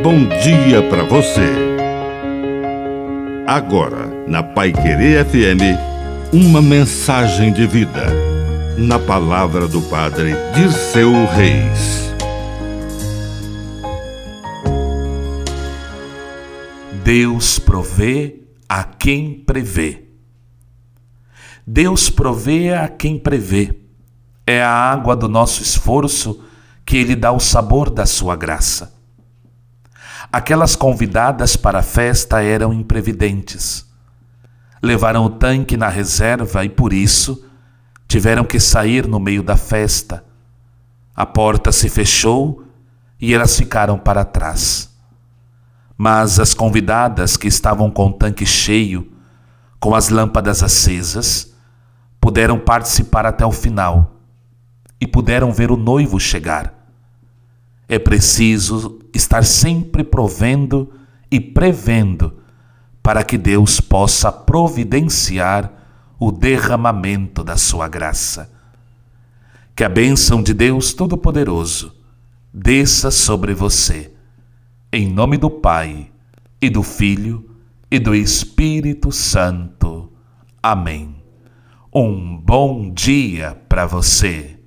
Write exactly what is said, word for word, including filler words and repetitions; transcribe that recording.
bom dia para você. Agora, na Paiquerê F M, uma mensagem de vida. Na palavra do Padre Dirceu Reis. Deus provê a quem prevê. Deus provê a quem prevê. É a água do nosso esforço que Ele dá o sabor da sua graça. Aquelas convidadas para a festa eram imprevidentes. Levaram o tanque na reserva e, por isso, tiveram que sair no meio da festa. A porta se fechou e elas ficaram para trás. Mas as convidadas que estavam com o tanque cheio, com as lâmpadas acesas, puderam participar até o final e puderam ver o noivo chegar. É preciso estar sempre provendo e prevendo para que Deus possa providenciar o derramamento da sua graça. Que a bênção de Deus Todo-Poderoso desça sobre você, em nome do Pai, e do Filho, e do Espírito Santo. Amém. Um bom dia para você.